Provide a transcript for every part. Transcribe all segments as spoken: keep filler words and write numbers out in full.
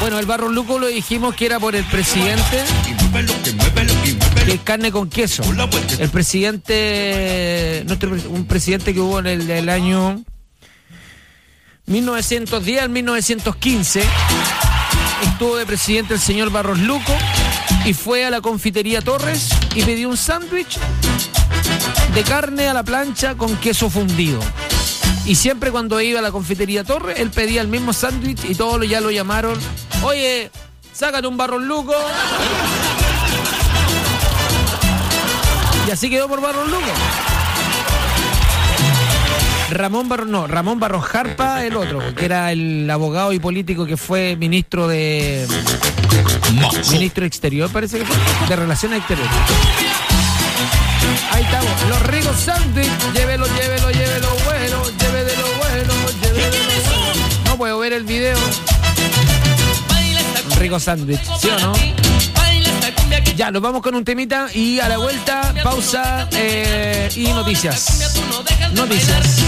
Bueno, el Barros Luco lo dijimos que era por el presidente, que es carne con queso. El presidente, nuestro, un presidente que hubo en el, el año mil novecientos diez al mil novecientos quince, estuvo de presidente el señor Barros Luco y fue a la confitería Torres y pidió un sándwich de carne a la plancha con queso fundido. Y siempre cuando iba a la confitería Torres, él pedía el mismo sándwich y todos ya lo llamaron: oye, sácate un Barros Luco. Y así quedó por Barros Luco. Ramón Barros, no, Ramón Barros Jarpa, el otro, que era el abogado y político que fue ministro de... Ministro de Exterior, parece que fue, de Relaciones Exteriores. Ahí estamos, los ricos sándwich, llévelo, llévelo, llévelo, bueno, llévelo de lo bueno, llévelo de lo bueno. No puedo ver el video. Un rico sándwich, ¿sí o no? Ya, nos vamos con un temita y a la vuelta, pausa eh, y noticias. Noticias.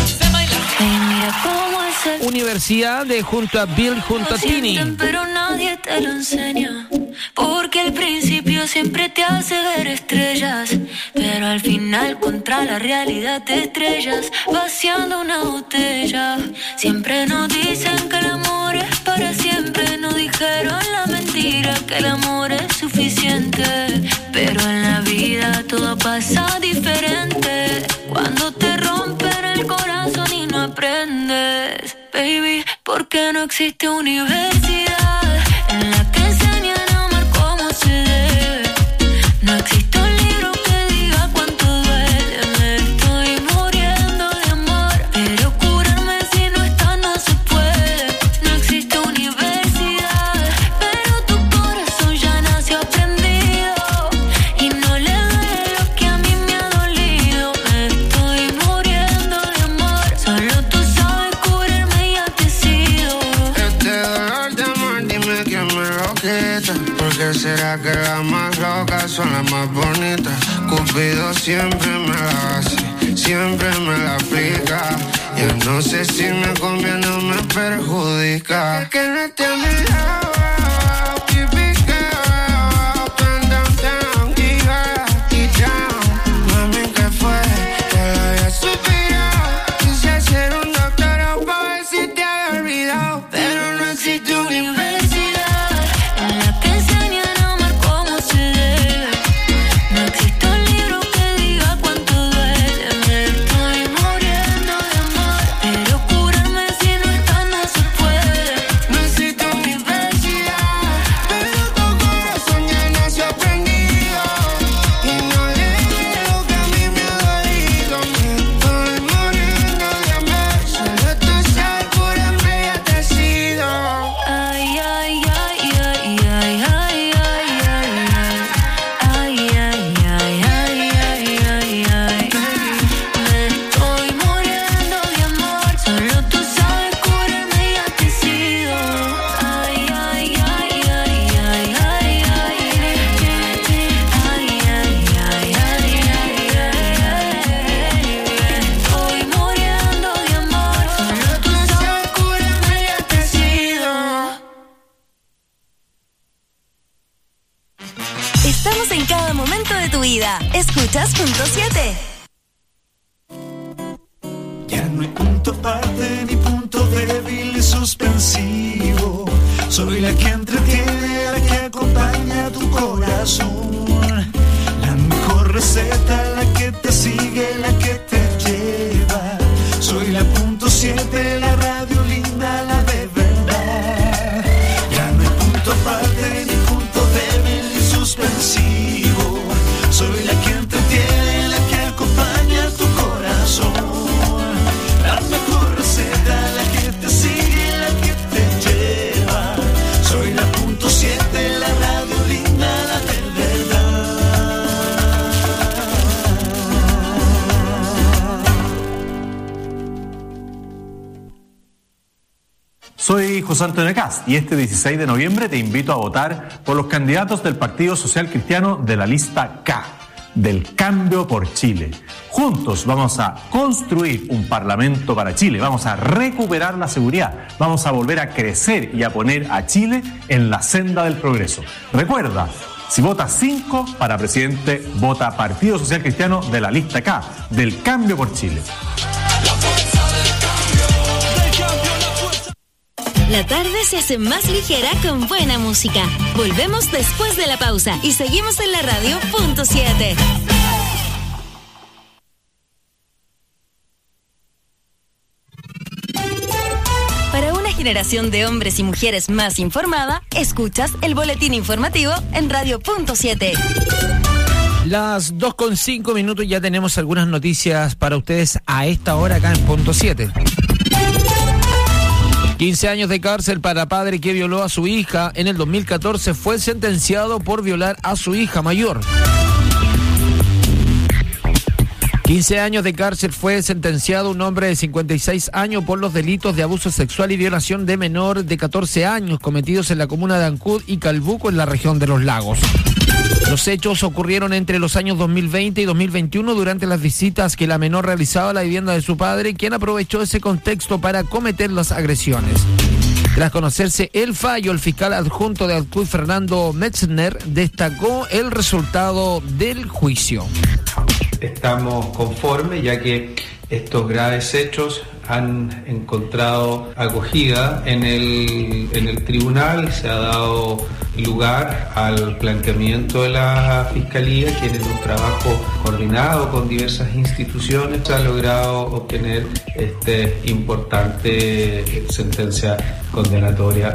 Universidad de junto a Bill, junto a Tini. Pero nadie te lo enseña, porque el principio siempre te hace ver estrellas, pero al final contra la realidad te estrellas, vaciando una botella. Siempre nos dicen que el amor es para siempre, nos dijeron la mentira que el amor es suficiente, pero en la vida todo pasa diferente, cuando te rompen el corazón y no aprendes, baby, porque no existe universidad en la que enseñan a amar como se debe. No existe un libro que diga cuánto duele. Me estoy muriendo de amor, pero curarme si no está no se puede. No existe universidad, pero tu corazón ya nació aprendido y no le duele lo que a mí me ha dolido. Me estoy muriendo de amor, solo tú sabes curarme y ya te sigo. Este dolor de amor, dime quién me lo quita. ¿Por qué será que las más locas son las más bonitas? Cupido siempre me la hace, siempre me la aplica. Yo no sé si me conviene o me perjudica. Es que no esté a mi lado. Escuchas Punto siete. Ya no hay punto aparte ni punto débil ni suspensivo. Soy la que entretiene, la que acompaña tu corazón. La mejor receta, la que te sigue, la que te lleva. Soy la Punto siete, la radio linda, la de verdad. Ya no hay punto aparte ni punto débil ni suspensivo. Soy la que entretiene, la que acompaña tu corazón. La mejor receta, la que te sigue, la que te lleva. Soy la Punto siete, la radio linda, la de verdad. Soy José Antonio Cast y este dieciséis de noviembre te invito a votar por los candidatos del Partido Social Cristiano de la lista K. del Cambio por Chile. Juntos vamos a construir un Parlamento para Chile, vamos a recuperar la seguridad, vamos a volver a crecer y a poner a Chile en la senda del progreso. Recuerda, si vota cinco para presidente, vota Partido Social Cristiano de la lista K, del Cambio por Chile. La tarde se hace más ligera con buena música. Volvemos después de la pausa y seguimos en la radio punto siete. Para una generación de hombres y mujeres más informada, escuchas el boletín informativo en radio punto siete. Las dos con cinco minutos, ya tenemos algunas noticias para ustedes a esta hora acá en punto siete. quince años de cárcel para padre que violó a su hija. En el dos mil catorce fue sentenciado por violar a su hija mayor. quince años de cárcel fue sentenciado un hombre de cincuenta y seis años por los delitos de abuso sexual y violación de menor de catorce años cometidos en la comuna de Ancud y Calbuco, en la región de Los Lagos. Los hechos ocurrieron entre los años dos mil veinte y dos mil veintiuno durante las visitas que la menor realizaba a la vivienda de su padre, quien aprovechó ese contexto para cometer las agresiones. Tras conocerse el fallo, el fiscal adjunto de Ancud, Fernando Metzner, destacó el resultado del juicio. Estamos conformes, ya que estos graves hechos han encontrado acogida en el, en el tribunal. Se ha dado lugar al planteamiento de la Fiscalía, que en un trabajo coordinado con diversas instituciones ha logrado obtener este importante sentencia condenatoria.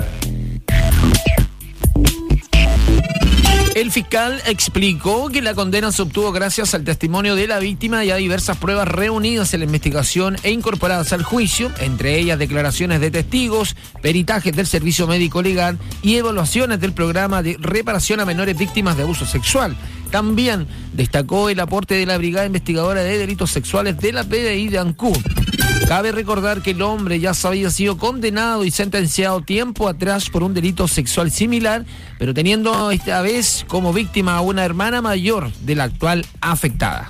El fiscal explicó que la condena se obtuvo gracias al testimonio de la víctima y a diversas pruebas reunidas en la investigación e incorporadas al juicio, entre ellas declaraciones de testigos, peritajes del servicio médico legal y evaluaciones del programa de reparación a menores víctimas de abuso sexual. También destacó el aporte de la Brigada Investigadora de Delitos Sexuales de la P D I de Ancud. Cabe recordar que el hombre ya había sido condenado y sentenciado tiempo atrás por un delito sexual similar, pero teniendo esta vez como víctima a una hermana mayor de la actual afectada.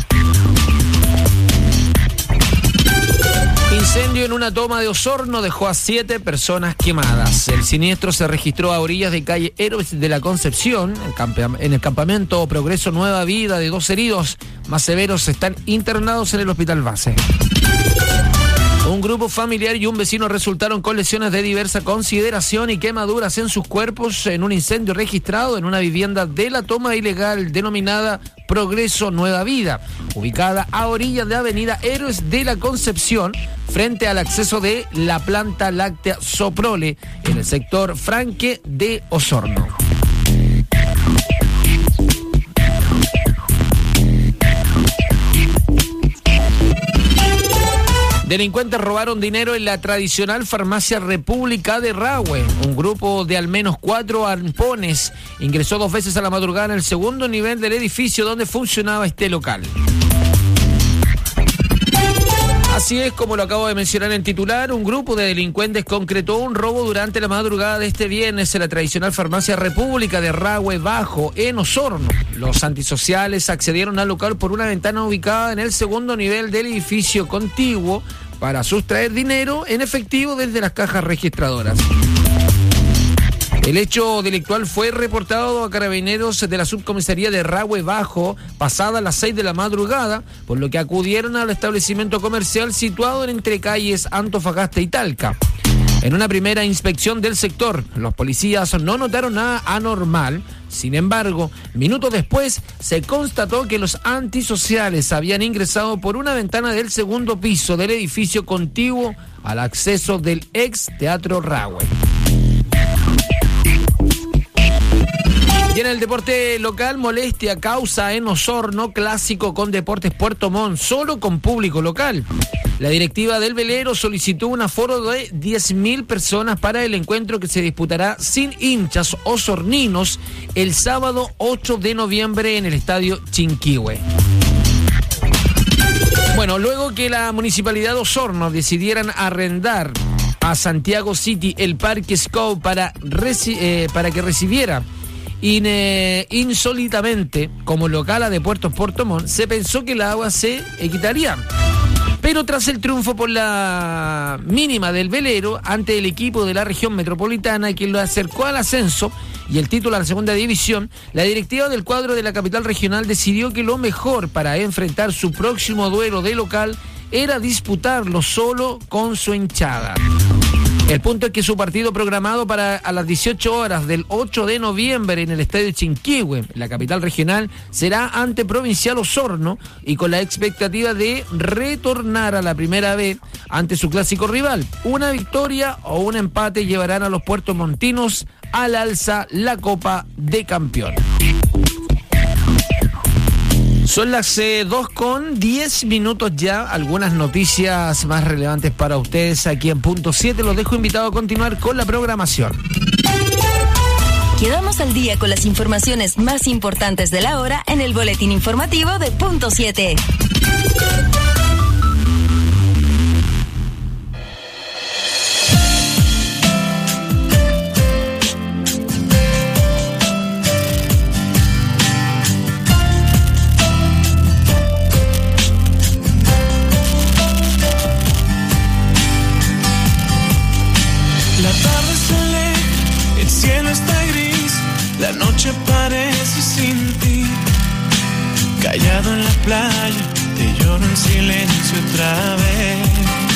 Incendio en una toma de Osorno dejó a siete personas quemadas. El siniestro se registró a orillas de calle Héroes de la Concepción, en el campamento Progreso Nueva Vida, de dos heridos más severos están internados en el hospital base. Un grupo familiar y un vecino resultaron con lesiones de diversa consideración y quemaduras en sus cuerpos en un incendio registrado en una vivienda de la toma ilegal denominada Progreso Nueva Vida, ubicada a orillas de avenida Héroes de la Concepción, frente al acceso de la planta láctea Soprole, en el sector Franque de Osorno. Delincuentes robaron dinero en la tradicional farmacia República de Rahue. Un grupo de al menos cuatro arpones ingresó dos veces a la madrugada en el segundo nivel del edificio donde funcionaba este local. Así es, como lo acabo de mencionar en titular, un grupo de delincuentes concretó un robo durante la madrugada de este viernes en la tradicional farmacia República de Rahue Bajo, en Osorno. Los antisociales accedieron al local por una ventana ubicada en el segundo nivel del edificio contiguo para sustraer dinero en efectivo desde las cajas registradoras. El hecho delictual fue reportado a carabineros de la subcomisaría de Rahue Bajo pasada las seis de la madrugada, por lo que acudieron al establecimiento comercial situado entre calles Antofagasta y Talca. En una primera inspección del sector, los policías no notaron nada anormal. Sin embargo, minutos después se constató que los antisociales habían ingresado por una ventana del segundo piso del edificio contiguo al acceso del ex Teatro Rahue. Y en el deporte local, molestia causa en Osorno, clásico con Deportes Puerto Montt, solo con público local. La directiva del velero solicitó un aforo de diez mil personas para el encuentro que se disputará sin hinchas osorninos el sábado ocho de noviembre en el estadio Chinquihue. Bueno, luego que la municipalidad de Osorno decidieran arrendar a Santiago City el Parque Scout para, reci- eh, para que recibiera In, eh, insólitamente, como local de Puerto Puerto Montt, se pensó que las aguas se equitarían. Pero tras el triunfo por la mínima del velero ante el equipo de la región metropolitana, quien lo acercó al ascenso y el título a la segunda división, la directiva del cuadro de la capital regional decidió que lo mejor para enfrentar su próximo duelo de local era disputarlo solo con su hinchada. El punto es que su partido programado para a las dieciocho horas del ocho de noviembre en el Estadio Chinquihue, la capital regional, será ante Provincial Osorno y con la expectativa de retornar a la primera vez ante su clásico rival. Una victoria o un empate llevarán a los puertomontinos al alza la Copa de Campeón. Son las eh, dos con diez minutos ya. Algunas noticias más relevantes para ustedes aquí en Punto siete. Los dejo invitados a continuar con la programación. Quedamos al día con las informaciones más importantes de la hora en el boletín informativo de Punto siete. La noche parece sin ti, callado en la playa, te lloro en silencio otra vez.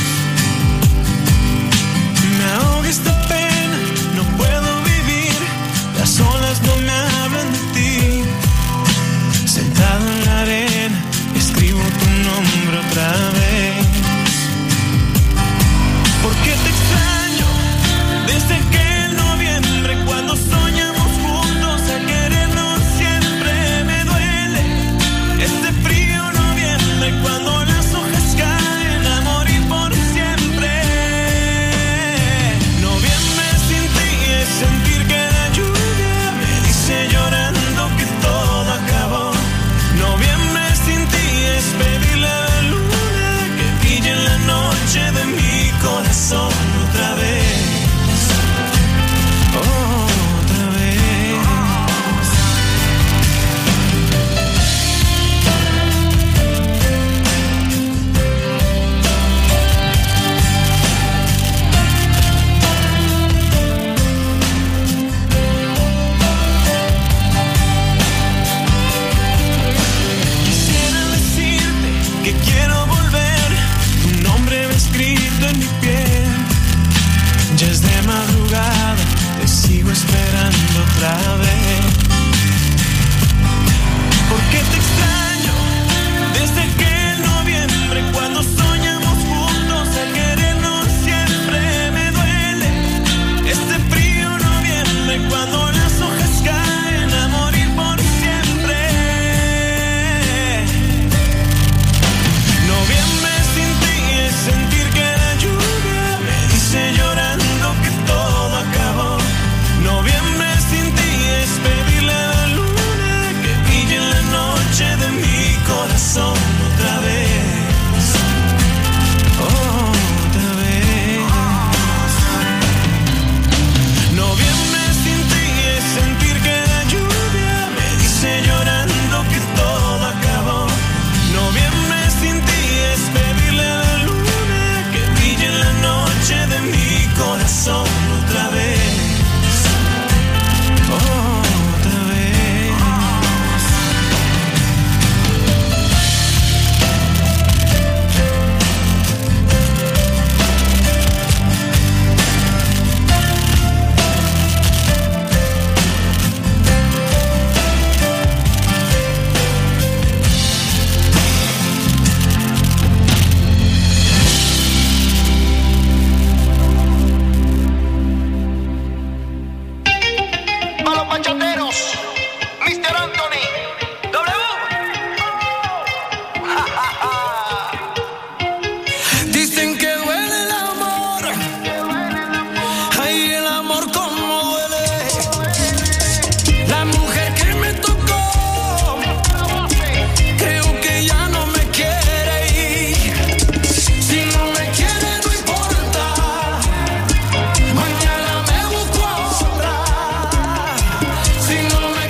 Me ahoga esta pena, no puedo vivir, las olas no me hablan de ti. Sentado en la arena, escribo tu nombre otra vez. ¿Por qué te extraño? Desde aquel noviembre cuando soñamos a querernos siempre, me duele este frío noviembre cuando las hojas caen a morir por siempre. Noviembre sin ti es sentir que la lluvia me dice llorando que todo acabó. Noviembre sin ti es pedirle a la luna que brille en la noche de mi corazón otra vez. Oh. Esperando otra vez. ¿Por qué te extraño? Desde aquel noviembre cuando soñamos juntos a querernos siempre, me duele este frío noviembre cuando las hojas caen a morir por siempre. Noviembre sin ti es sentir que la lluvia me dice llorando que todo acabó. Noviembre sin ti es pedirle a la luna que brille en la noche de mi corazón otra vez. Oh, otra vez. Noviembre sin ti es sentir que la lluvia me dice llorando que todo acabó. Noviembre sin ti es pedirle a la luna que brille en la noche de mi corazón otra vez. Si no me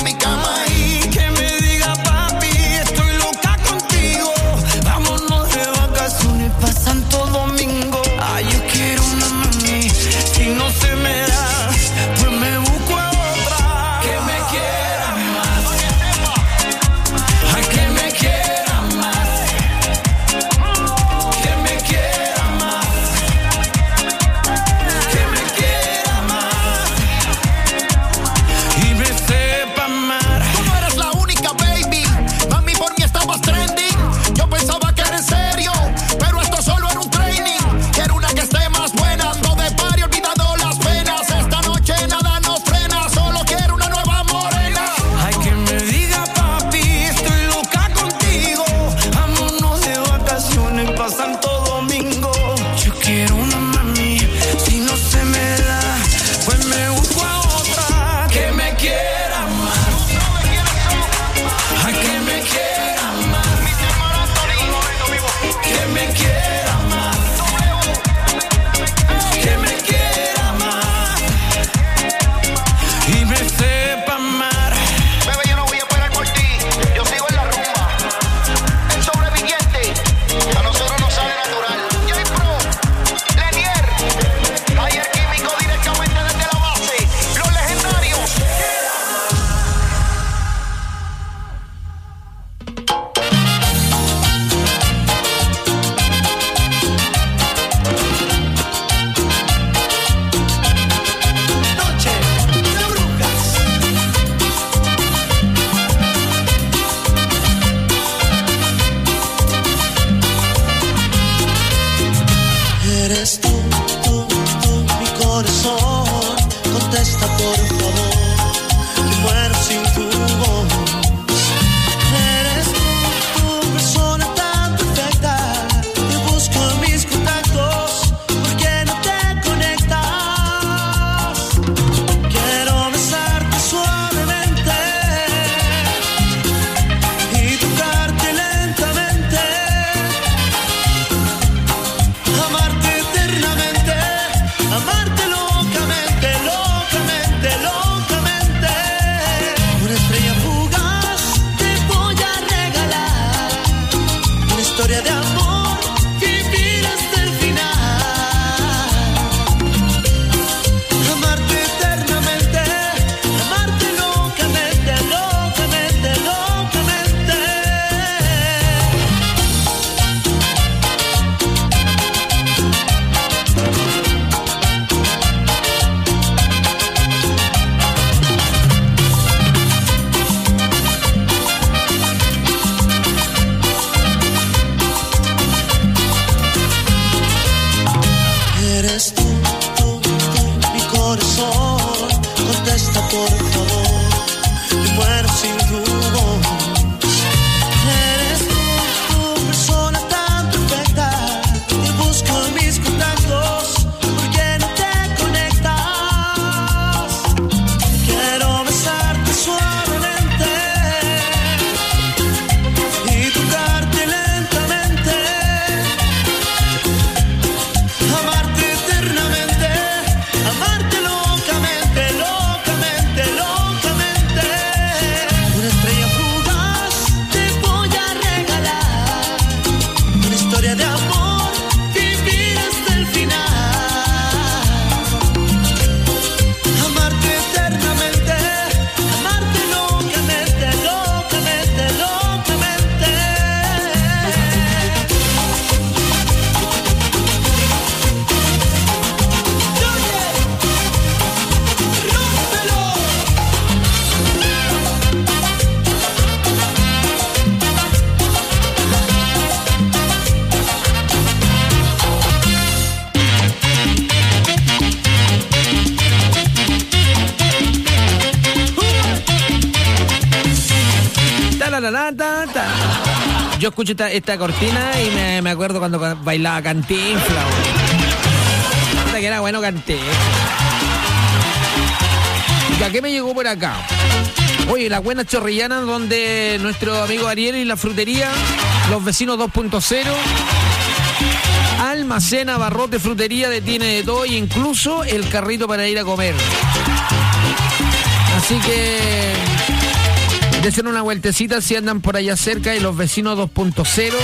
mi cama y que me diga papi, estoy loca contigo. Vámonos de vacaciones pa' Santo Domingo. Ay, yo quiero una mami, si no se me da, pues me busco a otra que me quiera más. Ay, que me quiera más, que me quiera más, que me quiera más y me sepa amar. Tú no eres la única, baby. Mami, por mí estabas trending. Yo pensaba que era en serio, pero esto solo era un training. Quiero una que esté más buena, ando de party, olvidado las penas. Esta noche nada nos frena, solo quiero una nueva morena. Ay, que me diga papi, estoy loca contigo. Vámonos de vacaciones pa' Santo Domingo. Yo quiero una mami, si no se me da, pues me busco a otra que me quiera más. Ay, que me quiera más, que me quiera más, que me quiera más y me sepa amar. Bebé, yo no voy a esperar por ti, yo sigo en la rumba. El sobreviviente, a nosotros nos sale natural. J-Pro, Lenier, taller químico directamente desde la base. Los legendarios. Noche de brujas. Eres tú, tú, tú, mi corazón. Contesta por favor, me muero sin tu voz. Eres tú, tu persona tan perfecta. Te busco en mis contactos, ¿por qué no te conectas? Quiero besarte suavemente y tocarte lentamente. Amarte eternamente, amarte locamente, locamente, locamente. Una estrella fugaz te voy a regalar, una historia de amor, vivir hasta el final. Amarte eternamente, amarte locamente, locamente, locamente. Eres tú, tú, tú, mi corazón. Contesta por favor, me muero sin tu voz. Eres tú, tu persona tan perfecta. Te busco en mis contactos, ¿por qué no te conectas? Quiero besarte suavemente y tocarte lentamente. Amarte eternamente, amarte locamente, locamente, locamente. Una estrella fugaz te voy a regalar, una historia de amor, vivir hasta el final. Amarte eternamente, amarte locamente, locamente, locamente. Ta, la, la, la, ta, ta. Yo escucho esta, esta cortina y me, me acuerdo cuando ca- bailaba Cantinflas, weón. Puta que era bueno Cantinflas. ¿Y a qué me llegó por acá? Oye, las buenas chorrillanas donde nuestro amigo Ariel y la frutería, los vecinos dos punto cero, almacén, abarrote, frutería, detiene de todo e incluso el carrito para ir a comer. Así que Desen una vueltecita si andan por allá cerca de los vecinos dos punto cero.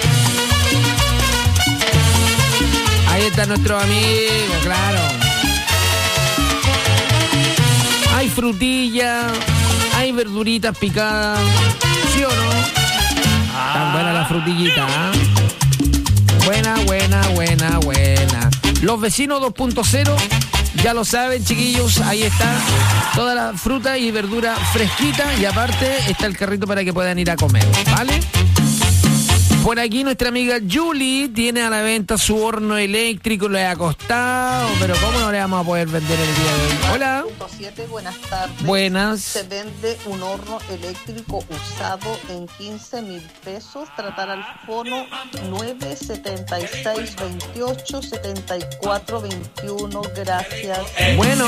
Ahí está nuestro amigo, claro. Hay frutilla, hay verduritas picadas, ¿sí o no? Ah. Tan buena la frutillita, ¿eh? Buena, buena, buena, buena. Los vecinos dos punto cero, ya lo saben, chiquillos, ahí está toda la fruta y verdura fresquita y aparte está el carrito para que puedan ir a comer, ¿vale? Por aquí nuestra amiga Julie tiene a la venta su horno eléctrico, le ha costado, pero ¿cómo no le vamos a poder vender el día de hoy? Hola. siete, buenas tardes. Buenas. Se vende un horno eléctrico usado en quince mil pesos. Tratar al fono nueve setenta y seis veintiocho setenta y cuatro veintiuno. Gracias. Bueno.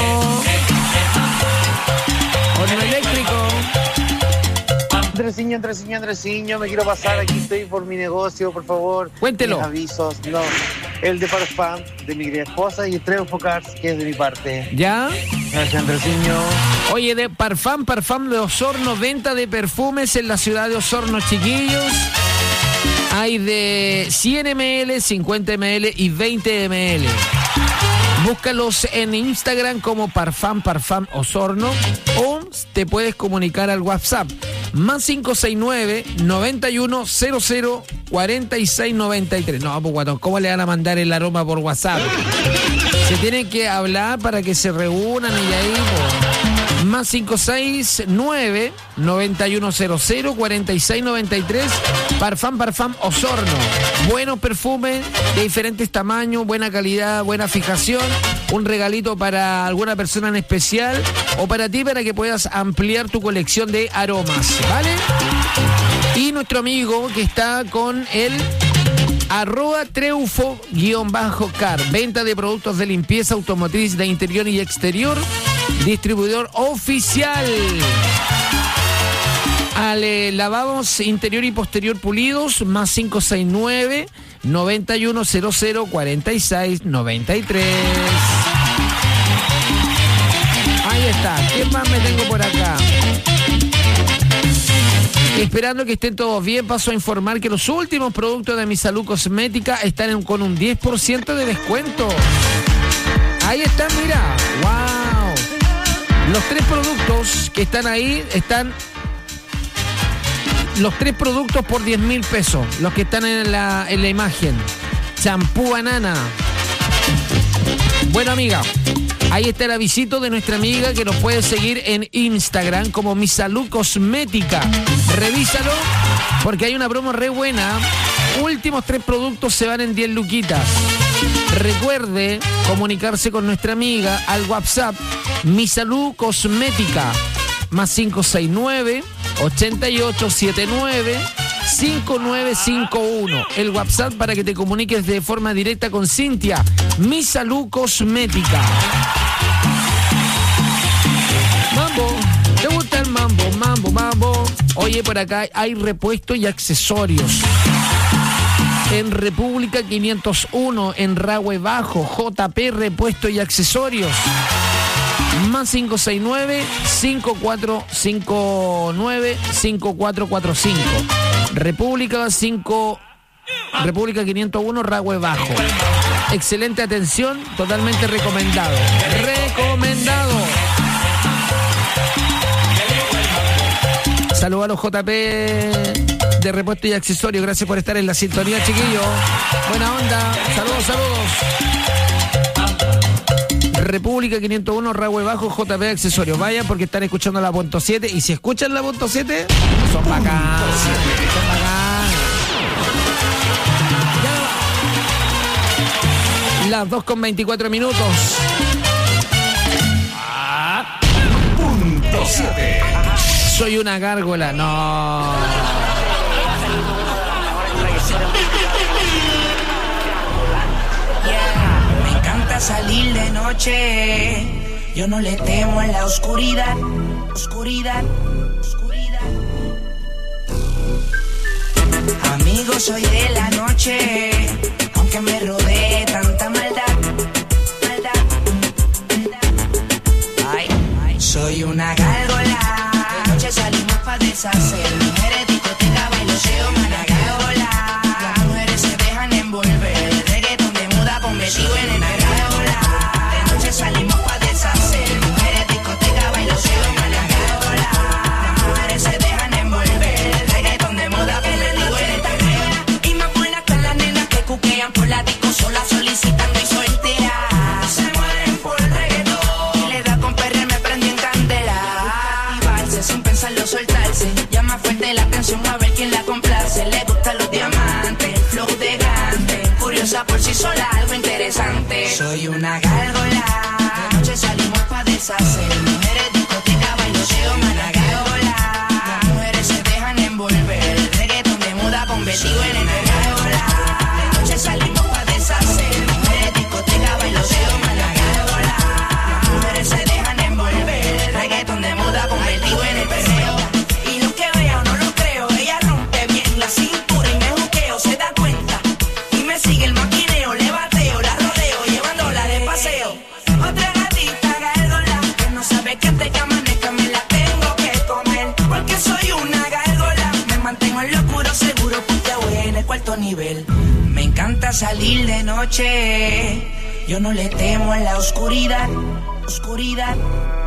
Horno eléctrico. Andresiño, Andresiño, Andresiño, me quiero pasar, aquí estoy por mi negocio, por favor. Cuéntelo. Mis avisos, no, el de Parfum, de mi querida esposa, y el Triunfo Cars, que es de mi parte. ¿Ya? Gracias, Andresiño. Oye, de Parfum, Parfum de Osorno, venta de perfumes en la ciudad de Osorno, chiquillos. Hay de cien mililitros, cincuenta mililitros y veinte mililitros. Búscalos en Instagram como Parfum, Parfum Osorno, o te puedes comunicar al WhatsApp más cinco seis nueve, noventa y uno, cero cero, cuarenta y seis noventa y tres. No, pues guatón, ¿cómo le van a mandar el aroma por WhatsApp? Se tienen que hablar para que se reúnan y ahí, pues, más cinco seis nueve, noventa y uno, cero cero, cuarenta y seis noventa y tres. Parfum, Parfum Osorno. Buenos perfumes de diferentes tamaños, buena calidad, buena fijación. Un regalito para alguna persona en especial o para ti para que puedas ampliar tu colección de aromas, ¿vale? Y nuestro amigo que está con el arroba treufo guión bajo car, venta de productos de limpieza automotriz de interior y exterior, distribuidor oficial. Ale, lavamos interior y posterior pulidos, más cinco seis nueve, noventa y uno, cero cero, cuarenta y seis noventa y tres. Ahí está. ¿Quién más me tengo por acá? Esperando que estén todos bien, paso a informar que los últimos productos de Mi Salud Cosmética están en, con un diez por ciento de descuento. Ahí están, mira. ¡Wow! Los tres productos que están ahí están... Los tres productos por diez mil pesos, los que están en la, en la imagen. Champú banana. Bueno, amiga, ahí está el avisito de nuestra amiga que nos puede seguir en Instagram como Mi Salud Cosmética. Revísalo porque hay una promo re buena. Últimos tres productos se van en diez luquitas. Recuerde comunicarse con nuestra amiga al WhatsApp Mi Salud Cosmética más cinco seis nueve, ochenta y ocho setenta y nueve, cincuenta y nueve cincuenta y uno. El WhatsApp para que te comuniques de forma directa con Cintia. Mi Salud Cosmética. Mambo, ¿te gusta el mambo? Mambo, mambo. Oye, por acá hay repuestos y accesorios. En República quinientos uno, en Rahue Bajo, J P Repuesto y Accesorios. Más cinco seis nueve, cinco cuatro cinco nueve, cinco cuatro cuatro cinco. República cinco, República quinientos uno, Rahue Bajo. Excelente atención, totalmente recomendado. Recomendado. Saludos a los J P de Repuesto y Accesorios. Gracias por estar en la sintonía, chiquillos. Buena onda. Saludos, saludos. República quinientos uno, Rahue Bajo, J P Accesorios. Vayan porque están escuchando la punto siete. Y si escuchan la punto siete, son bacanas. Son bacanas. Las dos con veinticuatro minutos. Ah. Punto siete. Soy una gárgola. No. Salir de noche, yo no le temo en la oscuridad, oscuridad, oscuridad. Amigo, soy de la noche, aunque me rodee tanta maldad, maldad, maldad. Ay, ay. Soy una gárgola, de noche salimos para pa' deshacer. Mujeres, discoteca, bailoteo, managaola. Las mujeres se dejan envolver. Reggaeton de moda convertido en el managaola. De noche salimos pa' deshacer. Mujeres, discoteca, bailoteo, managaola. Las mujeres se dejan envolver. Reggaeton de moda convertido en el managaola. Y más buenas están las nenas que cuquean por la disco sola solicitando y solteras. Se mueren por reggaetón. Y le da con perder, me prendí en candela. Activarse sin pensarlo, soltarse. Llama fuerte la atención a ver quién la complace. Le gustan los diamantes, el flow de gante. Curiosa por sí sola, algo interesante. Soy una gárgola. De noche salimos pa' deshacer. Mujeres, discoteca, bailoteo, managaola. Las mujeres se dejan envolver. Reggaeton de moda convertido en el managaola. De noche salimos pa' deshacer. Mujeres, discoteca, bailoteo, managaola. Las mujeres se dejan envolver. Reggaeton de moda convertido en el perreo. Y lo que veo no lo creo. Ella rompe bien la cintura y me juqueo, se da cuenta. Y me sigue el maquineo, le bateo, la rodeo, llevándola de paseo. Otra gatita gárgola que no sabe que antes que amanezca me la tengo que comer. Porque soy una gárgola. Me mantengo en lo oscuro seguro porque voy en el cuarto nivel. Me encanta salir de noche. Yo no le temo a la oscuridad. Oscuridad.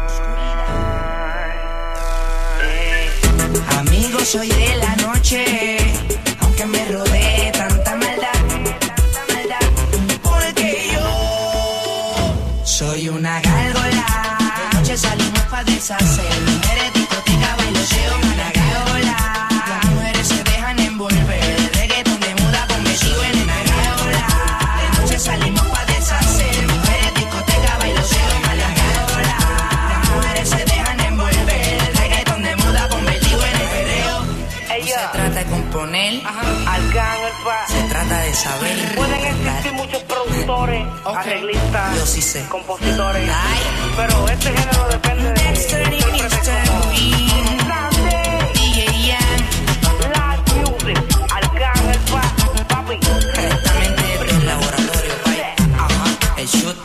Amigo, soy de la noche, aunque me rodee tanta maldad, maldad, porque yo soy una gárgola. De noche salimos pa' deshacer. Mujeres, discoteca, bailoteo, managaola. Las mujeres se dejan envolver. Reggaeton de moda convertido en el managaola. De noche salimos pa' deshacer. Mujeres, discoteca, bailoteo, managaola. Las mujeres se dejan envolver. Reggaeton de moda convertido en el perreo. No se trata de componer, se trata de saber. Pueden existir muchos productores, Okay. arreglistas, Yo sí sé. compositores, Ay. pero este género depende de Dexter y mister Green, D J Ian, Live Music, Arcángel Paz, papi. directamente del laboratorio, right? Ajá, el shoot.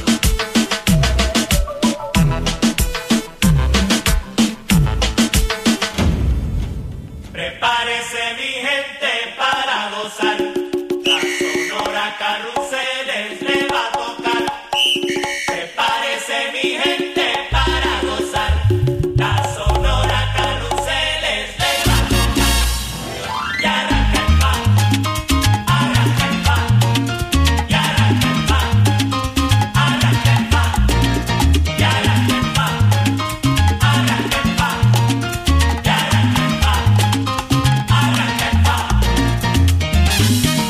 Prepárese mi gente para gozar. La Sonora Carruseles le va a tocar. Prepárese mi gente para gozar. La Sonora Carruseles le va a tocar. Y arranca el pa, arranca el pa, y arranca el pa, arranca el pa, y arranca el pa, arranca el pa, y arranca el pa.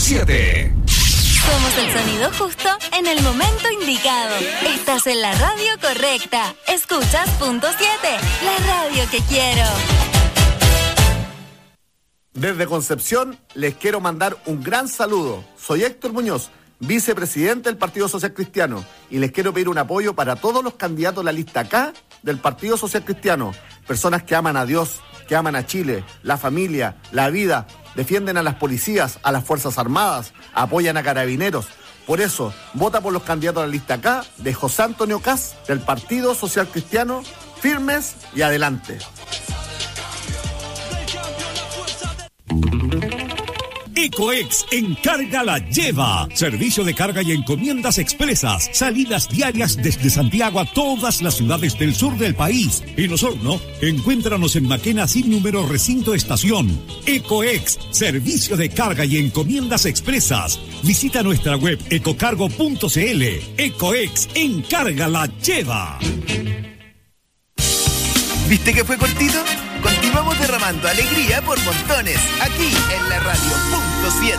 siete. Somos el sonido justo en el momento indicado. Estás en la radio correcta. Escuchas Punto siete, la radio que quiero. Desde Concepción les quiero mandar un gran saludo. Soy Héctor Muñoz, vicepresidente del Partido Social Cristiano, y les quiero pedir un apoyo para todos los candidatos de la lista K del Partido Social Cristiano. Personas que aman a Dios, que aman a Chile, la familia, la vida, defienden a las policías, a las Fuerzas Armadas, apoyan a carabineros. Por eso, vota por los candidatos de la lista K de José Antonio Kast del Partido Social Cristiano, firmes y adelante. Ecoex Encarga la Lleva. Servicio de carga y encomiendas expresas. Salidas diarias desde Santiago a todas las ciudades del sur del país. En Osorno, encuéntranos en Maquena sin número recinto estación. Ecoex, servicio de carga y encomiendas expresas. Visita nuestra web ecocargo punto cl. Ecoex Encarga la Lleva. ¿Viste que fue cortito? Continuamos derramando alegría por montones, aquí en la radio Punto siete.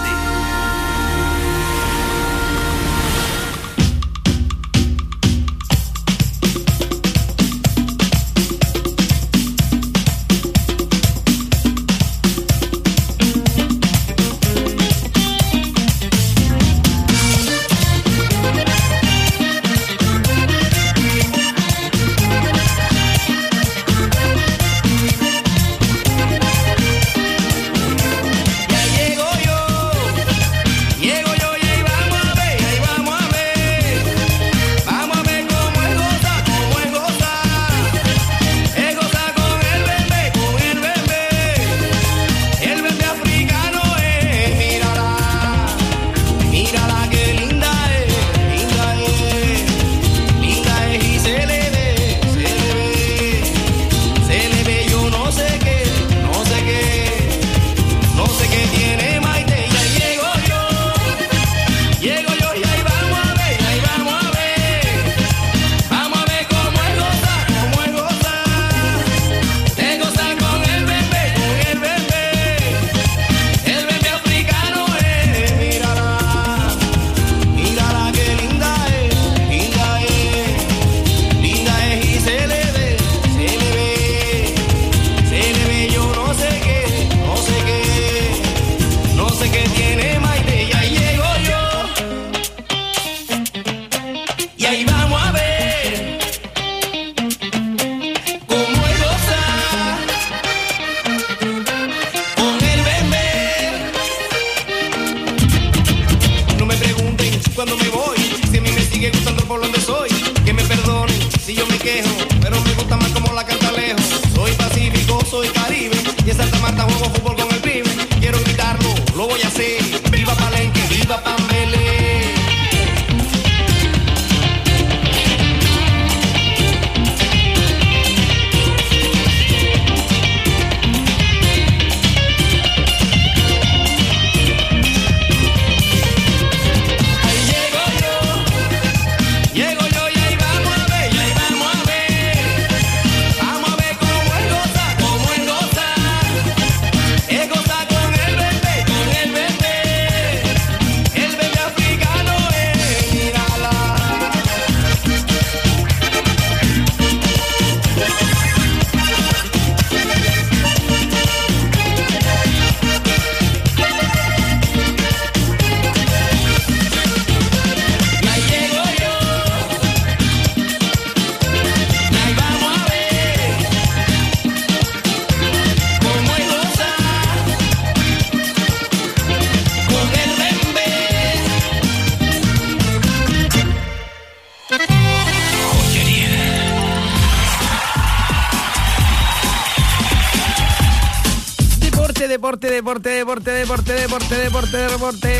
Deporte, deporte, deporte, deporte, deporte, deporte, deporte.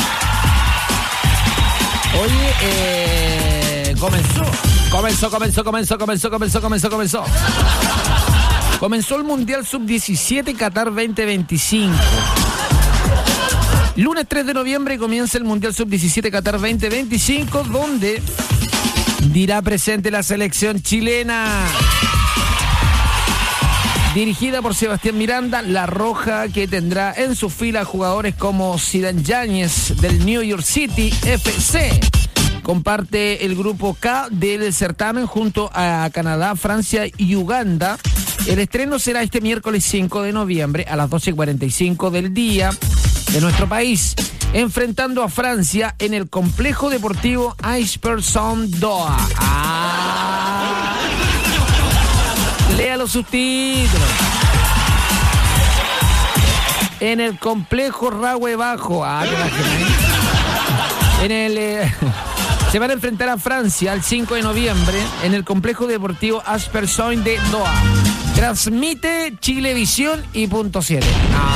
Oye, eh, comenzó, comenzó, comenzó, comenzó, comenzó, comenzó, comenzó, comenzó. Comenzó el Mundial sub diecisiete Qatar veinte veinticinco. Lunes tres de noviembre comienza el Mundial sub diecisiete Qatar veinte veinticinco, donde dirá presente la selección chilena. dirigida por Sebastián Miranda, La Roja, que tendrá en su fila jugadores como Zidane Yáñez del New York City F C. Comparte el grupo K del certamen junto a Canadá, Francia y Uganda. El estreno será este miércoles cinco de noviembre a las doce cuarenta y cinco del día de nuestro país, enfrentando a Francia en el complejo deportivo Iceberg Sound Doha. Ah. Lea los subtítulos. En el complejo Rahue Bajo. Ah, te imaginas. En el... Eh, se van a enfrentar a Francia el cinco de noviembre en el complejo deportivo Iceberg Sound de Doha. Transmite Chilevisión y Punto siete. Ah.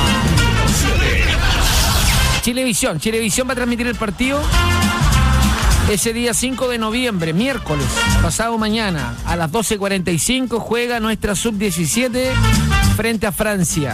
Chilevisión. Chilevisión va a transmitir el partido ese día cinco de noviembre, miércoles, pasado mañana, a las doce cuarenta y cinco juega nuestra sub diecisiete frente a Francia.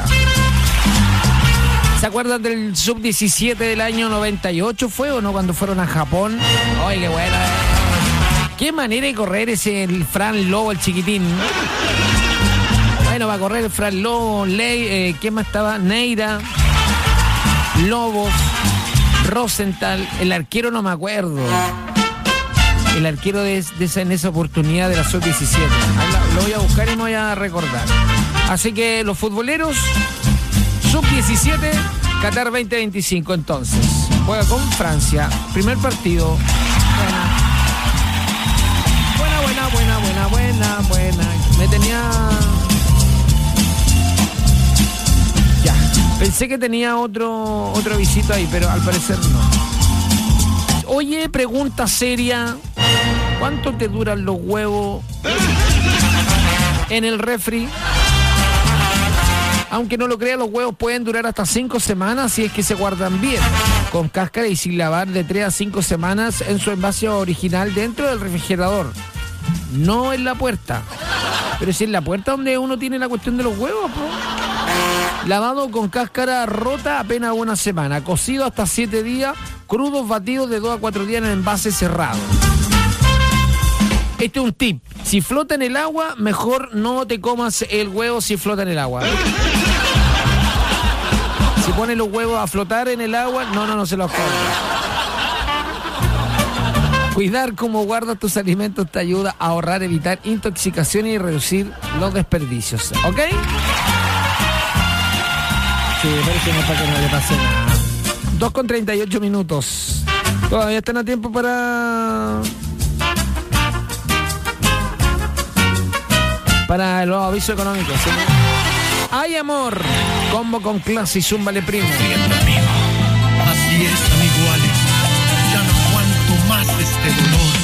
¿Se acuerdan del sub diecisiete del año noventa y ocho fue o no cuando fueron a Japón? ¡Ay, qué buena! Qué manera de correr ese el Fran Lobo, el chiquitín. Bueno, va a correr el Fran Lobo, Ley, eh, ¿quién más estaba? Neira, Lobos, Rosenthal, el arquero no me acuerdo. El arquero de, de esa, en esa oportunidad de la sub diecisiete. Lo, lo voy a buscar y me voy a recordar. Así que los futboleros, sub diecisiete, Qatar veinte veinticinco entonces. Juega con Francia. Primer partido. Buena, buena, buena, buena, buena, buena. Me tenía... Ya. Pensé que tenía otro, otro visito ahí, pero al parecer no. Oye, pregunta seria. ¿Cuánto te duran los huevos en el refri? Aunque no lo crean, los huevos pueden durar hasta cinco semanas si es que se guardan bien, con cáscara y sin lavar, de tres a cinco semanas en su envase original dentro del refrigerador. No en la puerta. Pero si en la puerta donde uno tiene la cuestión de los huevos, ¿no? Lavado con cáscara rota apenas una semana. Cocido hasta siete días. Crudos batidos de dos a cuatro días en el envase cerrado. Este es un tip. Si flota en el agua, mejor no te comas el huevo si flota en el agua. Si pones los huevos a flotar en el agua, no, no, no se los comas. Cuidar cómo guardas tus alimentos te ayuda a ahorrar, evitar intoxicaciones y reducir los desperdicios. ¿Ok? Sí, parece que no, para que no le pase nada. dos con treinta y ocho minutos. Todavía están a tiempo para... Para los avisos económicos, ¿sí? ¡Ay, amor! Combo con clase y zúmbale primo. Así es, amigo Alex. Ya no aguanto más este dolor.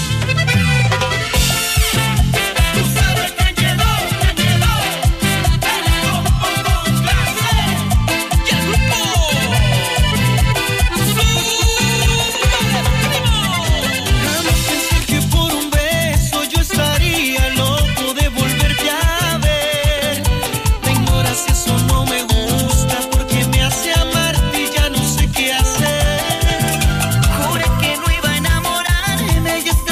Juré que no iba a enamorarme y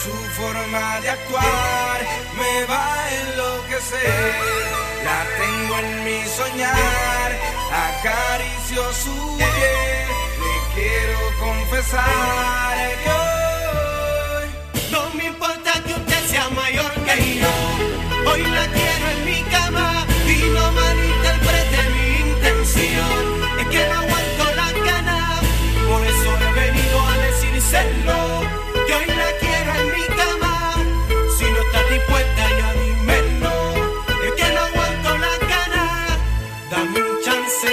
su forma de actuar me va a enloquecer. La tengo en mi soñar, acaricio su piel, le quiero confesar que hoy no me importa que usted sea mayor que yo. Hoy la quiero en mi cama y no malinterprete mi intención. Es que no aguanto las ganas, por eso he venido a decírselo. Que hoy la quiero en mi cama, si no estás dispuesta ya dímelo. Es que no aguanto las ganas, dame un chance.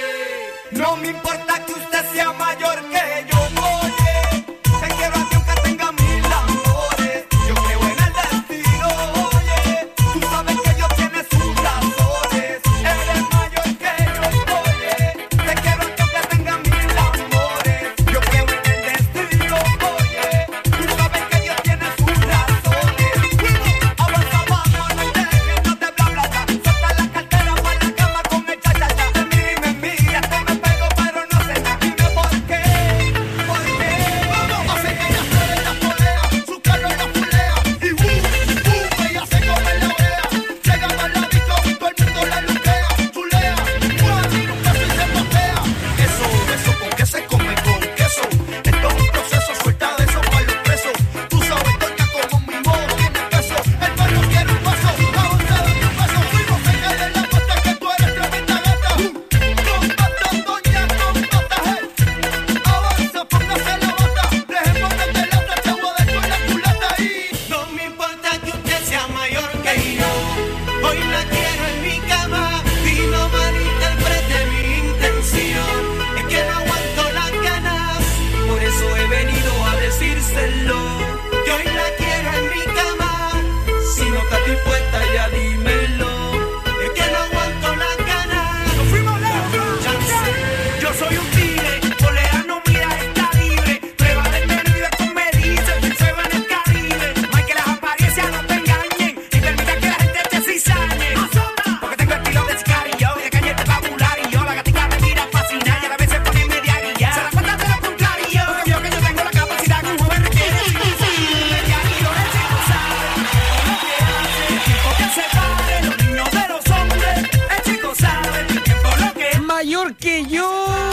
no me importa que usted sea mayor que yo. Oye, te quiero a ti aunque tenga mil amores. Yo creo en el destino. Oye, tú sabes que Dios tiene sus razones. Eres mayor que yo. Oye, te quiero a ti aunque tenga mil amores. Yo creo en el destino. Oye, tú sabes que Dios tiene sus razones. Avanza, vamos, no te dejes, no te bla bla bla. Suelta la cartera para la cama con el cha cha cha. Te miro y me mira, te me pego pero no sé nada. Dime por qué, por qué. Vamos, hace que ella se ve la polea, su carro la fulea. Y uh, uh, ella se come la orea. Llega para la disco, todo el mundo la luquea. Chulea, uh, tira un beso y se patea. Eso, eso, con que se come con queso. Esto es un proceso, suelta de eso para los presos. Tú sabes, doña, como mi voz tiene peso. El perro quiere un paso, avanza, dame un paso. Fuimos a caer en la pata que tú eres tremenda gata. Con pata, doña, con pata, hey. Avanza, póngase la bata. Dejemos de pelota, te voy a dar con la culata ahí. No me importa que usted sea mayor que yo. Hoy la quiero en mi cama y no malinterprete mi intención. Es que no aguanto las ganas, por eso he venido a decírselo. Que hoy la quiero en mi cama, si no estás dispuesta ya dímelo. Es que no aguanto las ganas. Nos fuimos lejos. Yo soy un tigre, polea no mira, está libre. Prueba del menú y después me dice, se va en el Caribe. No hay que las apariencias no te engañen y permita que la gente te cizañe. Porque tengo estilo de sicario y de cañete popular y yo la gatica me mira fascinada y a la vez se pone media guía. Se da cuenta de lo contrario, porque vio que yo tengo la capacidad que un joven requiere. Media guía, el chico sabe lo que hace, el tiempo que separe los niños de los hombres. El chico sabe el tiempo lo que es. Mayor que yo.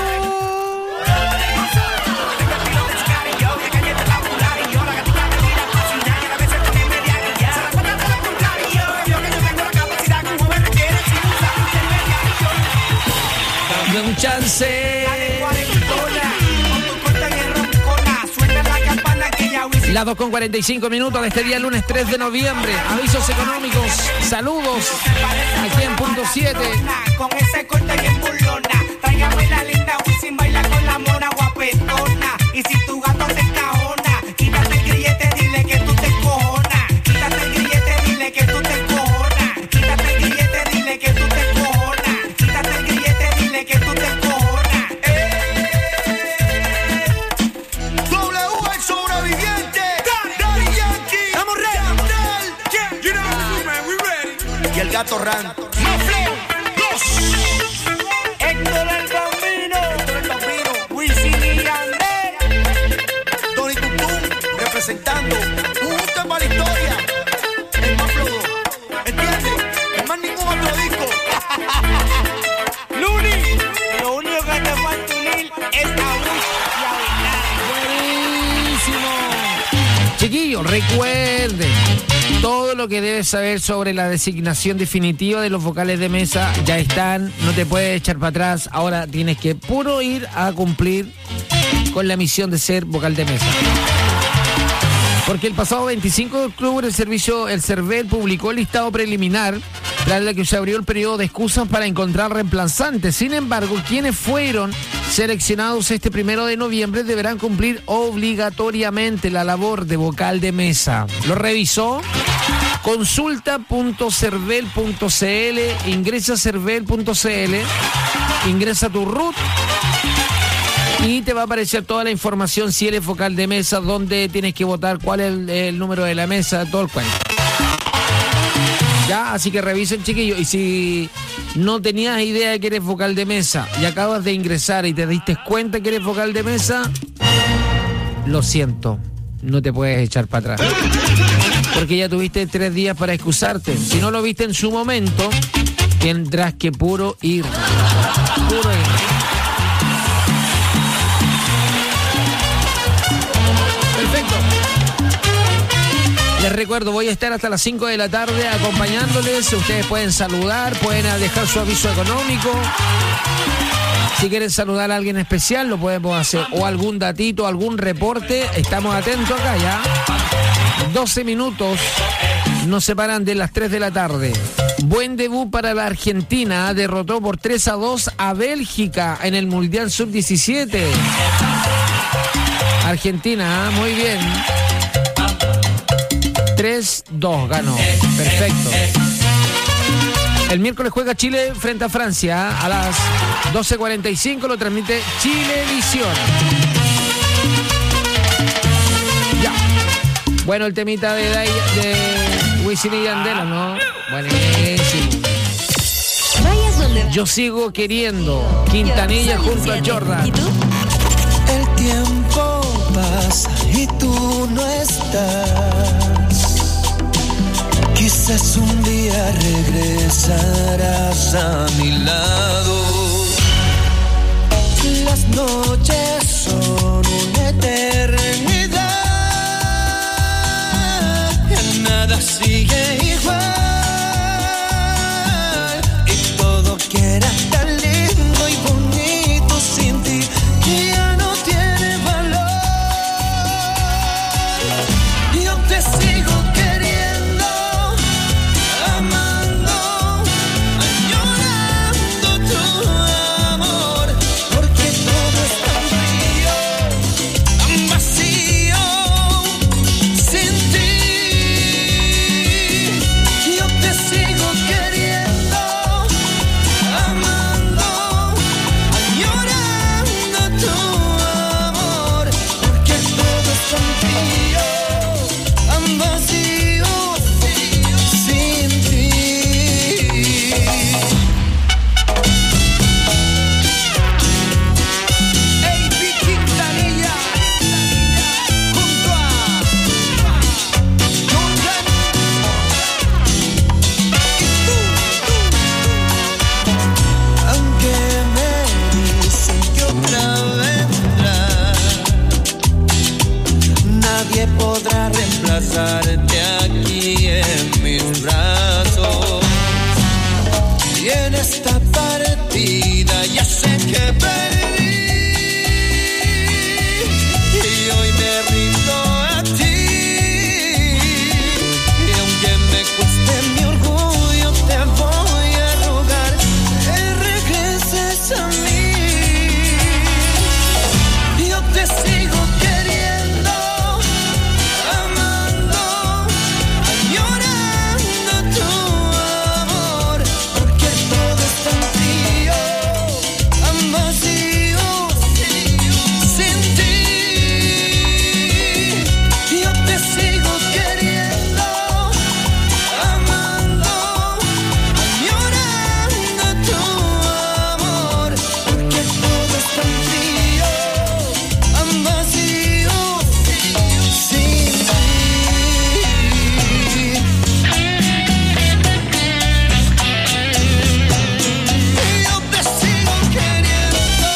Dame un chance. Las dos con cuarenta y cinco minutos de este día lunes tres de noviembre. Avisos económicos. Saludos. Aquí en punto siete. Con ese corte bien burlona. Tráigame la linda Wisin, baila con la mona guapetona. Y si tu gato te encajona, quítate el grillete, dile que tú te encojonas. Quítate el grillete, dile que tú te encojonas. Quítate el grillete, dile que tú te encojonas. Quítate el grillete, dile que tú te encojonas. W el sobreviviente. Daddy Yankee. Estamos ready. You know man, we ready. Y el gato Ran. Mafleo. Dos. Héctor el Bambino. Héctor el Bambino. Wisin y Yandel. Tony Tutum representando. Un tema para la historia. El Mafleo. ¿Entiendes? Es más ningún otro disco. Luni. Lo único que te falta unir es la luz y a Buenísimo. Chiquillos, recuerden todo lo que debes saber sobre la designación definitiva de los vocales de mesa. Ya están, no te puedes echar para atrás. Ahora tienes que puro ir a cumplir con la misión de ser vocal de mesa. Porque el pasado veinticinco de octubre el servicio, el CERVEL publicó el listado preliminar tras la que se abrió el periodo de excusas para encontrar reemplazantes. Sin embargo, quienes fueron seleccionados este primero de noviembre deberán cumplir obligatoriamente la labor de vocal de mesa. ¿Lo revisó? Consulta punto cervel punto cl, ingresa a cervel punto cl, ingresa tu root y te va a aparecer toda la información si eres vocal de mesa, dónde tienes que votar, cuál es el, el número de la mesa, todo el cuento. Ya, así que revisen, chiquillos. Y si no tenías idea de que eres vocal de mesa y acabas de ingresar y te diste cuenta que eres vocal de mesa, lo siento. no te puedes echar para atrás. Porque ya tuviste tres días para excusarte. Si no lo viste en su momento, tendrás que puro ir. Puro ir. Perfecto. Les recuerdo, voy a estar hasta las cinco de la tarde acompañándoles. Ustedes pueden saludar, pueden dejar su aviso económico. Si quieren saludar a alguien especial, lo podemos hacer. O algún datito, algún reporte. Estamos atentos acá ya. doce minutos nos separan de las tres de la tarde. Buen debut para la Argentina. Derrotó por tres a dos a Bélgica en el Mundial sub diecisiete. Argentina, muy bien. tres dos ganó. Perfecto. El miércoles juega Chile frente a Francia a las doce cuarenta y cinco. Lo transmite Chilevisión. Ya. Bueno, el temita de, de Wisin y Yandel, ¿no? Buenísimo. Yo sigo queriendo. Quintanilla junto a Jordan. ¿Y tú? El tiempo pasa y tú no estás. Quizás un día regresarás a mi lado. Las noches son una eternidad. Nada sigue igual. Y todo que era tan lindo y bonito sin ti, que ya no tiene valor. Yo te sigo queriendo, amando, añorando tu amor, porque todo es tan frío, tan vacío, sin ti. Yo te sigo queriendo, amando, añorando tu amor, porque todo es tan frío, tan vacío, sin ti. Ey, Quintanilla, junto a Jordan. Aunque me dicen que otra vendrá, nadie podrá reemplazarte aquí en mis brazos. Y en esta partida ya sé que perdí, y hoy me rindo a ti. Y aunque me cueste mi orgullo, te voy a rogar que regreses a mí. Yo te sigo queriendo, amando, añorando tu amor, porque todo es tan frío, tan vacío, sin ti. Yo te sigo queriendo, amando, añorando tu amor, porque todo es tan frío, tan vacío, sin ti. Yo te sigo queriendo.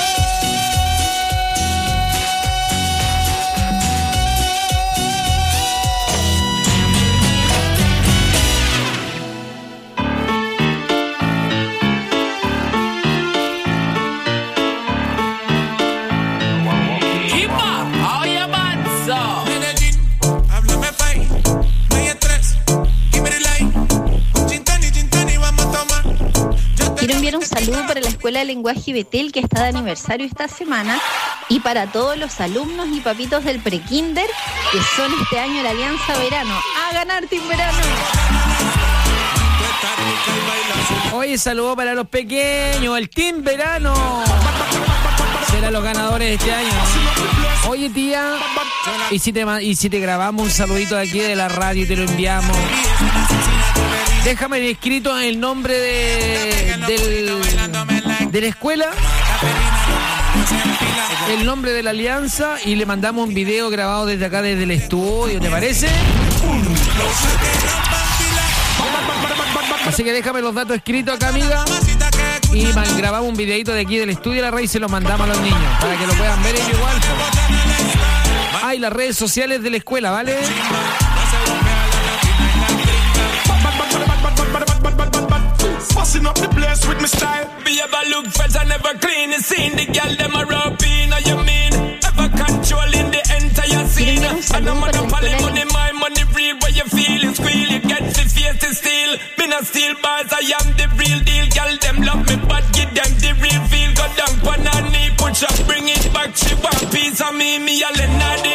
Medellín, háblame fai, no hay estrés, give me the light. Un Gintani, Gintani, vamos a tomar. Quiero enviar un saludo para la Escuela de Lenguaje Betel, que está de aniversario esta semana, y para todos los alumnos y papitos del prekinder, que son este año la Alianza Verano. ¡A ganar Team Verano! Oye, saludo para los pequeños, el Team Verano. Serán los ganadores de este año. Oye, tía, ¿y si te, ma- y si te grabamos un saludito de aquí de la radio y te lo enviamos? Déjame escrito el nombre de, del, de la escuela el nombre de la alianza y le mandamos un video grabado desde acá, desde el estudio, ¿te parece? Así que déjame los datos escritos acá, amiga. Y man, grabamos un videito de aquí del estudio de la red y se lo mandamos a los niños para que lo puedan ver ellos igual. Hay las redes sociales de la escuela, ¿vale? Bossing up the place with my style. Be ever look fresh and never clean. You seen the girl them a rapping. Now you mean ever controlling the entire scene. And I'm on the poly money, my money real. Where you feel it squeal, you get the face to steal. Me not steal bars, I am the real deal. Girl them love me, but give them the real feel. Go down on her knee, push up, bring it back. She want piece of me, me a Lenadi.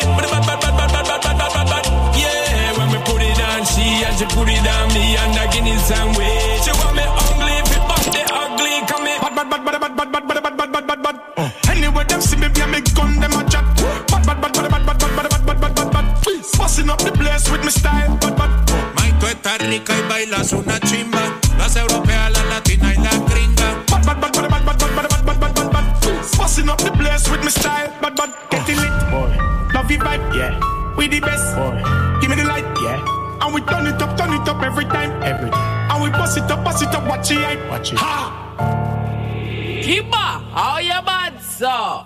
Yeah, when we put it on she and she put it on me and I give it some way. She want me ugly, if it bump the ugly, come here. Bad, bad, bad, bad, bad, bad, bad, bad, bad, bad, bad, bad. Anyway, them see me, be a me gun, them a chat. Bad, bad, bad, bad, bad, bad, bad, bad, bad, bad, bad, bad. Bossing up the place with me style, bad, bad. Mike, tú estás rica y bailas una chimba. Las europeas, la latina y la gringa. Bad, bad, bad, bad, bad, bad, bad, bad, bad, bad, bad, bad. Bossing up the place with me style, bad, bad. Getting lit, boy. Love you vibe, yeah. We the best, boy. Give me the light, yeah. And we turn it up, turn it up every time, every time. And we bust it up, bust it up, watch it, watch it. Ha! Kimba, how you bad, so?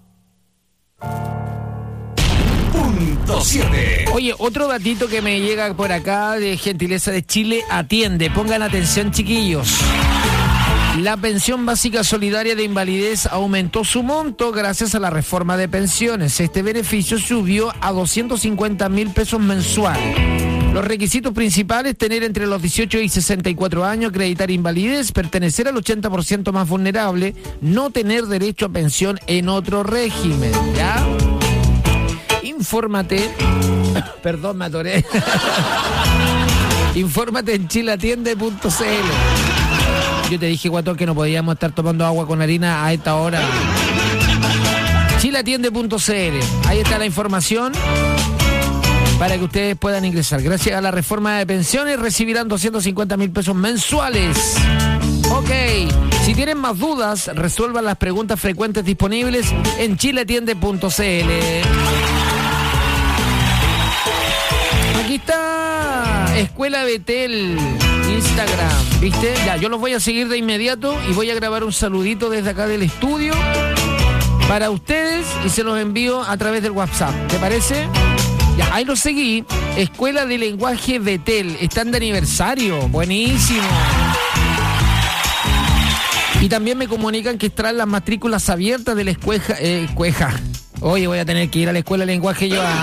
Punto siete. Oye, otro datito que me llega por acá de gentileza de Chile Atiende. Pongan atención, chiquillos. La pensión básica solidaria de invalidez aumentó su monto gracias a la reforma de pensiones. Este beneficio subió a doscientos cincuenta mil pesos mensuales. Los requisitos principales: tener entre los dieciocho y sesenta y cuatro años, acreditar invalidez, pertenecer al ochenta por ciento más vulnerable, no tener derecho a pensión en otro régimen, ¿ya? Infórmate. Perdón, me atoré. Infórmate en chileatiende punto c l. Yo te dije, guatón, que no podíamos estar tomando agua con harina a esta hora. chileatiende punto c l. Ahí está la información para que ustedes puedan ingresar. Gracias a la reforma de pensiones recibirán doscientos cincuenta mil pesos mensuales. Ok, si tienen más dudas, resuelvan las preguntas frecuentes disponibles en chileatiende punto c l. Aquí está Escuela Betel, Instagram, ¿viste? Ya, yo los voy a seguir de inmediato y voy a grabar un saludito desde acá del estudio para ustedes y se los envío a través del WhatsApp. ¿Te parece? Ya, ahí los seguí. Escuela de Lenguaje Betel, están de aniversario, buenísimo. Y también me comunican que están las matrículas abiertas de la escuela. Eh, escueja. Oye, voy a tener que ir a la Escuela de Lenguaje yo a...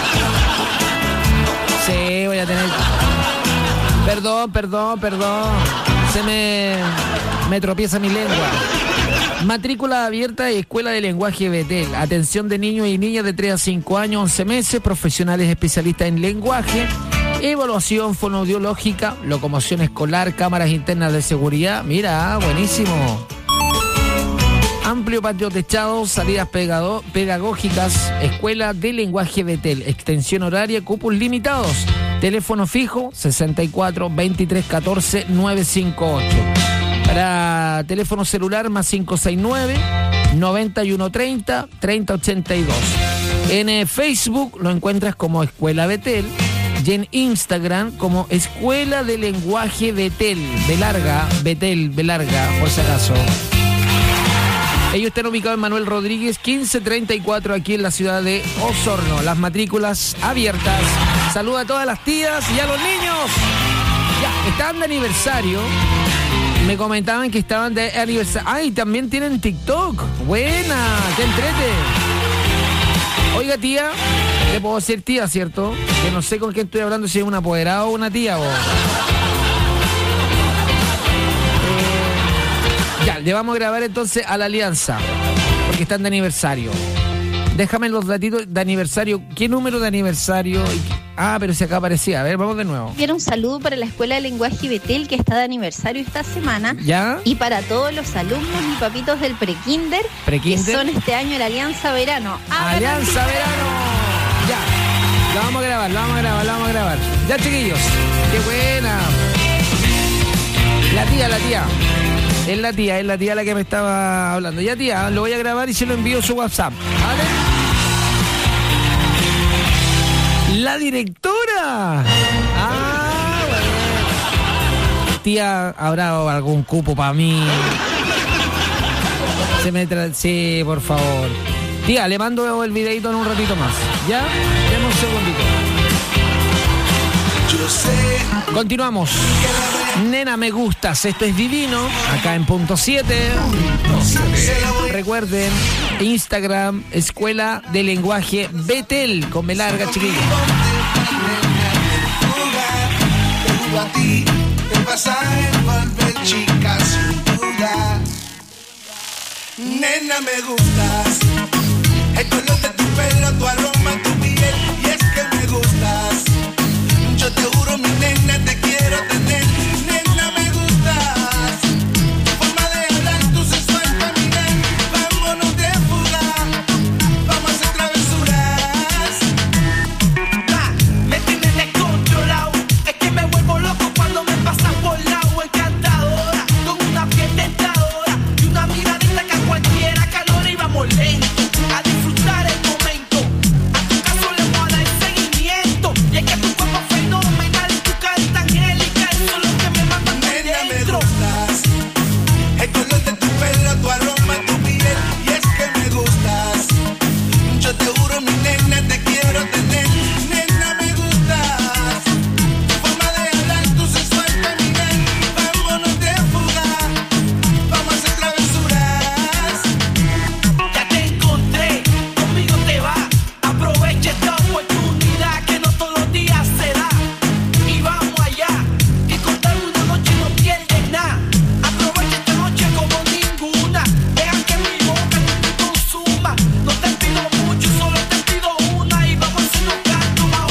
Sí, voy a tener... Perdón, perdón, perdón. Se me, me tropieza mi lengua. Matrícula abierta de Escuela de Lenguaje Betel. Atención de niños y niñas de tres a cinco años, once meses, profesionales especialistas en lenguaje, evaluación fonoaudiológica, locomoción escolar, cámaras internas de seguridad. Mira, buenísimo. Amplio patio techado, salidas pegado, pedagógicas, Escuela de Lenguaje Betel, extensión horaria, cupos limitados. Teléfono fijo sesenta y cuatro, veintitrés, catorce, novecientos cincuenta y ocho. Para teléfono celular más cinco seis nueve, noventa y uno treinta, treinta ochenta y dos. En Facebook lo encuentras como Escuela Betel y en Instagram como Escuela de Lenguaje Betel, de larga, Betel, de larga, por si acaso. Ellos están ubicados en Manuel Rodríguez quince treinta y cuatro aquí en la ciudad de Osorno. Las matrículas abiertas. Saluda a todas las tías y a los niños. Ya, están de aniversario. Me comentaban que estaban de aniversario. Ay, también tienen TikTok. Buena, te entrete. Oiga, tía, le puedo decir tía, ¿cierto? Que no sé con quién estoy hablando, si es un apoderado o una tía o... Ya, le vamos a grabar entonces a la alianza, porque están de aniversario. Déjame los datitos de aniversario. ¿Qué número de aniversario? Ah, pero si acá aparecía. A ver, vamos de nuevo. Quiero un saludo para la Escuela de Lenguaje Betel, que está de aniversario esta semana. ¿Ya? Y para todos los alumnos y papitos del prekinder, ¿Prekinder? que son este año la Alianza Verano. ¡Alianza Verano! Ya, la vamos a grabar, la vamos a grabar, la vamos a grabar. Ya, chiquillos. ¡Qué buena! La tía, la tía. Es la tía, es la tía la que me estaba hablando. Ya, tía, lo voy a grabar y se lo envío a su WhatsApp. ¿Vale? La directora. Ah, bueno. Tía, ¿habrá algún cupo para mí? Se me tra... Sí, por favor. Tía, le mando el videito en un ratito más. ¿Ya? Deme un segundito. Continuamos. Nena, me gustas. Esto es divino. Acá en punto siete. Recuerden, Instagram, Escuela de Lenguaje Betel. Con B larga, chiquillos. A ti te vas a envolver, chica, sin duda. Nena, me gustas. El color de tu pelo, tu aroma, tu